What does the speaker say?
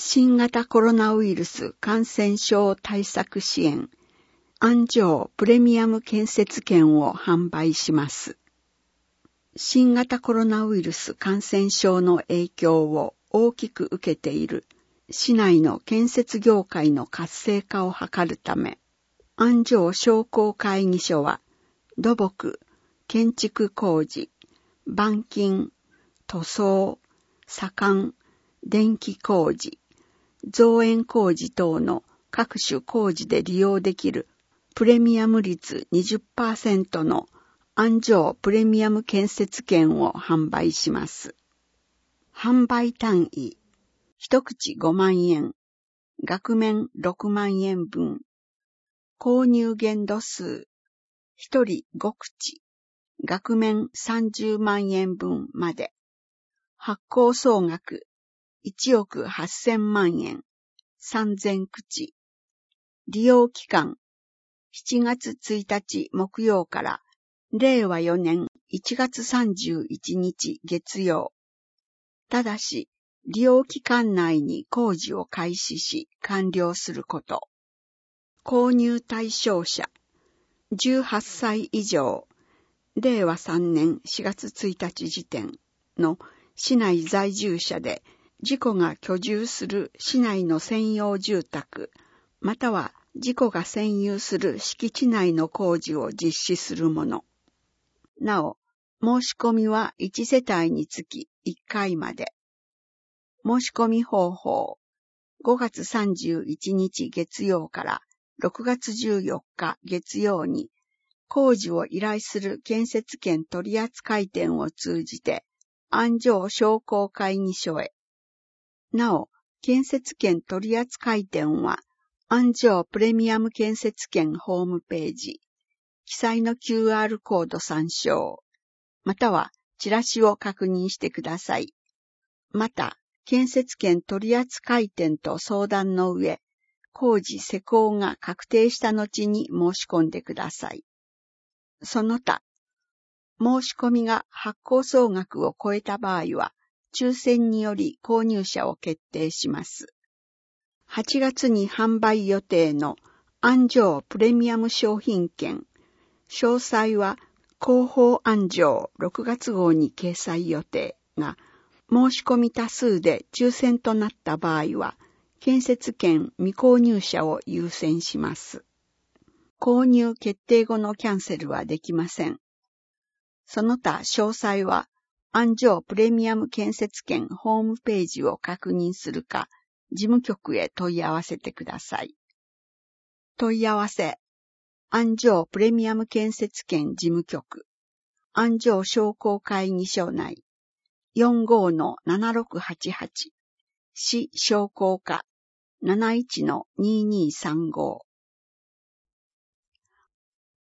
新型コロナウイルス感染症対策支援安城プレミアム建設券を販売します。新型コロナウイルス感染症の影響を大きく受けている市内の建設業界の活性化を図るため、安城商工会議所は土木、建築工事、板金、塗装、左官、電気工事、造園工事等の各種工事で利用できるプレミアム率 20% の安城プレミアム建設券を販売します。販売単位、一口5万円、額面6万円分、購入限度数、一人5口、額面30万円分まで、発行総額1億8000万円、3000口。利用期間、7月1日木曜から令和4年1月31日月曜。ただし、利用期間内に工事を開始し完了すること。購入対象者、18歳以上、令和3年4月1日時点の市内在住者で、自己が居住する市内の専用住宅、または自己が占有する敷地内の工事を実施するもの。なお、申し込みは1世帯につき1回まで。申し込み方法、5月31日月曜から6月14日月曜に、工事を依頼する建設券取扱店を通じて、安城商工会議所へ。なお、建設券取扱店は、安城プレミアム建設券ホームページ、記載の QR コード参照、またはチラシを確認してください。また、建設券取扱店と相談の上、工事施工が確定した後に申し込んでください。その他、申し込みが発行総額を超えた場合は、抽選により購入者を決定します。8月に販売予定の安城プレミアム商品券、詳細は広報安城6月号に掲載予定が、申し込み多数で抽選となった場合は、建設券未購入者を優先します。購入決定後のキャンセルはできません。その他詳細は、安城プレミアム建設券ホームページを確認するか、事務局へ問い合わせてください。問い合わせ、安城プレミアム建設券事務局、安城商工会議所内、45-7688、市商工課、71-2235